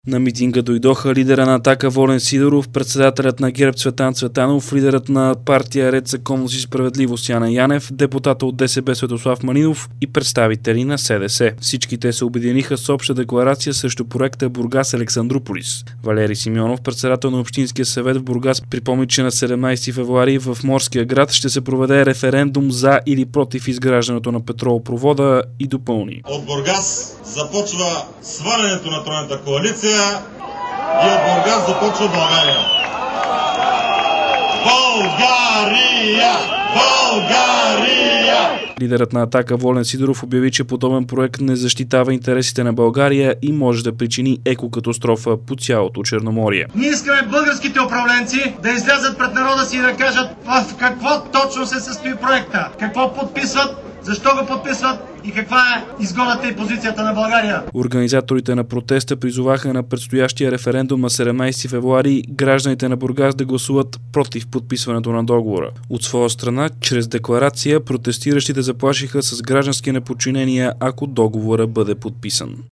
На митинга дойдоха лидера на Атака Волен Сидеров, председателят на ГЕРБ Цветан Цветанов, лидерът на партия Ред, законност и справедливост Яне Янев, депутата от ДСБ Светослав Малинов и представители на СДС. Всички те се обединиха с обща декларация срещу проекта Бургас Александруполис. Валери Симеонов, председател на Общинския съвет в Бургас, припомни, че на 17 февруари в Морския град ще се проведе референдум за или против изграждането на петролопровода и допълни. От Бургас започва свалянето на тройната коалиция и от Бургас започва България. България! България! Лидерът на Атака Волен Сидеров обяви, че подобен проект не защитава интересите на България и може да причини екокатастрофа по цялото Черноморие. Ние искаме българските управленци да излязат пред народа си и да кажат в какво точно се състои проекта, какво подписват, защо го подписват и каква е изгодата и позицията на България. Организаторите на протеста призоваха на предстоящия референдум на 17 февруари гражданите на Бургас да гласуват против подписването на договора. От своя страна, чрез декларация, протестиращите заплашиха с граждански неподчинения, ако договора бъде подписан.